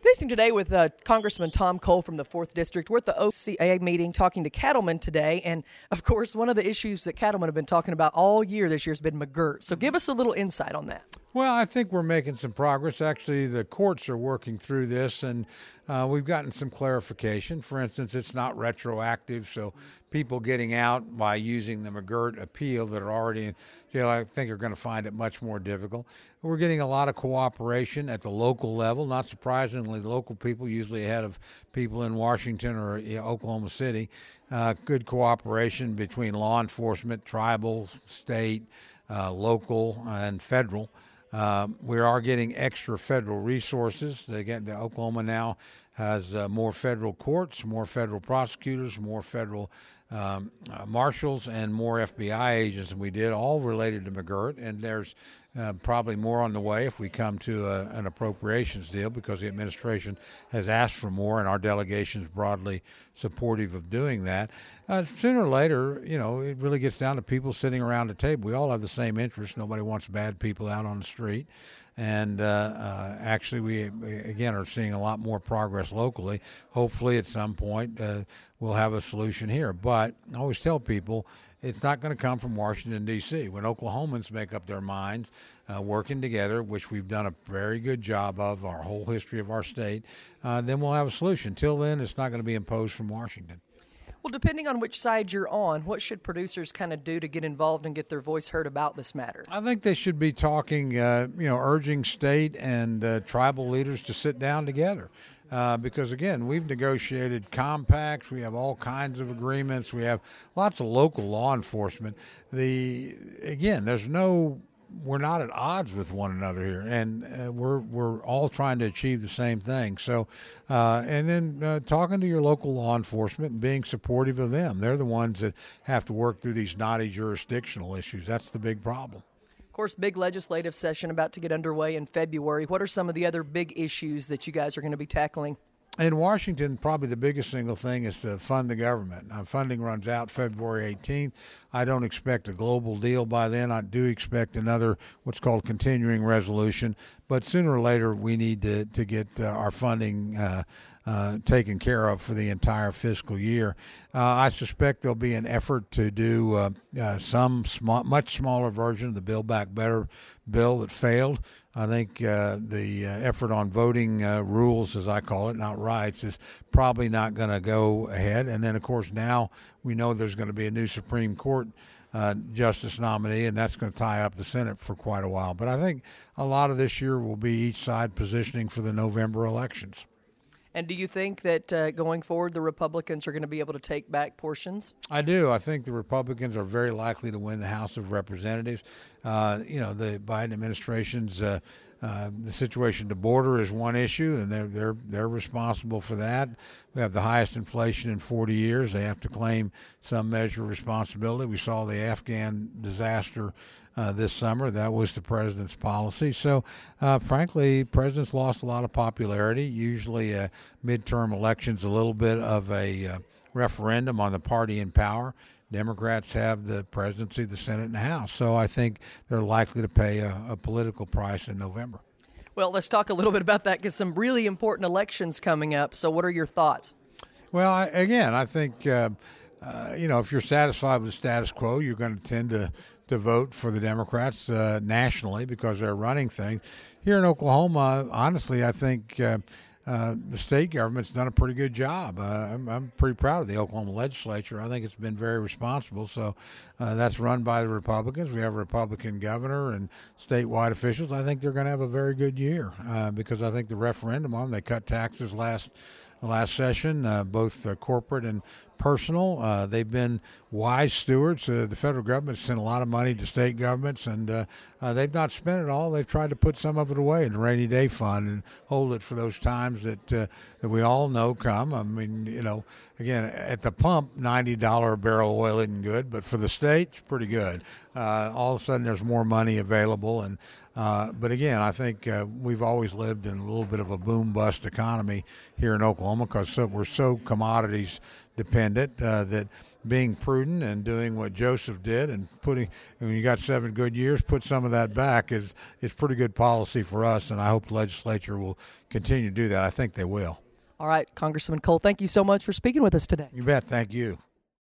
Visiting today with Congressman Tom Cole from the 4th District. We're at the OCA meeting talking to cattlemen today. And, of course, one of the issues that cattlemen have been talking about all year this year has been McGirt. So give us a little insight on that. Well, I think we're making some progress. Actually, the courts are working through this, and we've gotten some clarification. For instance, it's not retroactive, so people getting out by using the McGirt appeal that are already in jail, I think, are going to find it much more difficult. We're getting a lot of cooperation at the local level. Not surprisingly, local people, usually ahead of people in Washington or Oklahoma City. Good cooperation between law enforcement, tribal, state, local, and federal. We are getting extra federal resources. Oklahoma now has more federal courts, more federal prosecutors, more federal marshals, and more FBI agents than we did, all related to McGirt. And there's probably more on the way if we come to an appropriations deal, because the administration has asked for more, and our delegation is broadly supportive of doing that. Sooner or later, it really gets down to people sitting around a table. We all have the same interest. Nobody wants bad people out on the street. And actually, we, again, are seeing a lot more progress locally. Hopefully, at some point, we'll have a solution here. But I always tell people, it's not going to come from Washington, D.C. When Oklahomans make up their minds, working together, which we've done a very good job of our whole history of our state, then we'll have a solution. Till then, it's not going to be imposed from Washington. Well, depending on which side you're on, what should producers kind of do to get involved and get their voice heard about this matter? I think they should be talking, urging state and tribal leaders to sit down together. Because, again, we've negotiated compacts. We have all kinds of agreements. We have lots of local law enforcement. We're not at odds with one another here, and we're all trying to achieve the same thing. So, and then talking to your local law enforcement and being supportive of them. They're the ones that have to work through these knotty jurisdictional issues. That's the big problem. Of course, big legislative session about to get underway in February. What are some of the other big issues that you guys are going to be tackling? In Washington, probably the biggest single thing is to fund the government. Funding runs out February 18th. I don't expect a global deal by then. I do expect another what's called continuing resolution. But sooner or later, we need to get our funding taken care of for the entire fiscal year. I suspect there'll be an effort to do much smaller version of the Build Back Better bill that failed. I think the effort on voting rules, as I call it, not rights, is probably not going to go ahead. And then, of course, now we know there's going to be a new Supreme Court justice nominee, and that's going to tie up the Senate for quite a while. But I think a lot of this year will be each side positioning for the November elections. And do you think that going forward the Republicans are going to be able to take back portions? I do. I think the Republicans are very likely to win the House of Representatives. The Biden administration's the situation at the border is one issue, and they're responsible for that. We have the highest inflation in 40 years. They have to claim some measure of responsibility. We saw the Afghan disaster this summer. That was the president's policy. So, frankly, president's lost a lot of popularity. Usually midterm elections, a little bit of a referendum on the party in power. Democrats have the presidency, the Senate, and the House. So I think they're likely to pay a political price in November. Well, let's talk a little bit about that, because some really important elections coming up. So what are your thoughts? Well, I think, if you're satisfied with the status quo, you're going to tend to vote for the Democrats nationally because they're running things. Here in Oklahoma, honestly, I think the state government's done a pretty good job. I'm pretty proud of the Oklahoma legislature. I think it's been very responsible. So that's run by the Republicans. We have a Republican governor and statewide officials. I think they're going to have a very good year because I think the referendum on them, they cut taxes last session, both corporate and personal. They've been wise stewards. The federal government sent a lot of money to state governments, and they've not spent it all. They've tried to put some of it away in the rainy day fund and hold it for those times that we all know come. I mean, again, at the pump, $90 a barrel oil isn't good, but for the state, it's pretty good. All of a sudden, there's more money available, and But again, I think we've always lived in a little bit of a boom-bust economy here in Oklahoma because we're so commodities dependent that being prudent and doing what Joseph did and when you got 7 good years, put some of that back is pretty good policy for us, and I hope the legislature will continue to do that. I think they will. All right, Congressman Cole, thank you so much for speaking with us today. You bet. Thank you.